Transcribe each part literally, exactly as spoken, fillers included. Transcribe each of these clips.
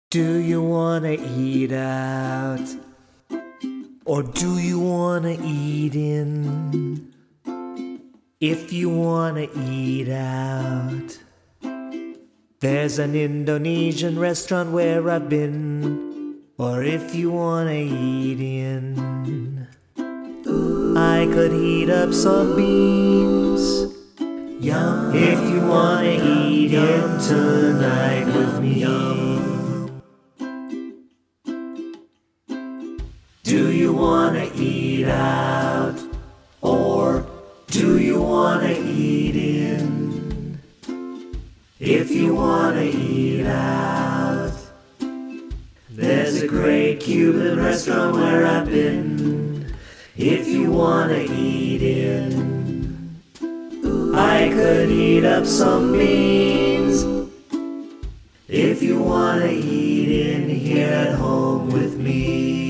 Do you wanna eat out? Or do you wanna eat in? If you wanna eat out, there's an Indonesian restaurant where I've been. Or if you wanna eat in, I could heat up some beans. Yum. If you wanna eat in tonight with me. Do you wanna eat out? Or do you wanna eat in? If you wanna eat out, there's a great Cuban restaurant where I've been. If you wanna eat in, I could eat up some beans. If you wanna eat in here at home with me.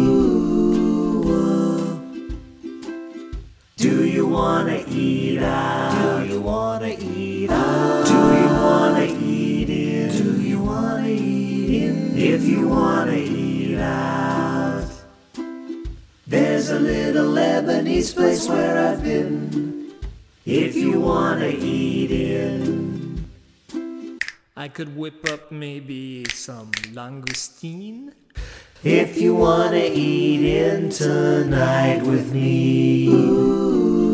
Do you wanna eat out? Do you wanna eat out? Do you wanna eat in? Do you wanna eat in? If you wanna eat out, there's a little Lebanese place where I've been. If you wanna eat in, I could whip up maybe some langoustine. If you wanna eat in tonight with me.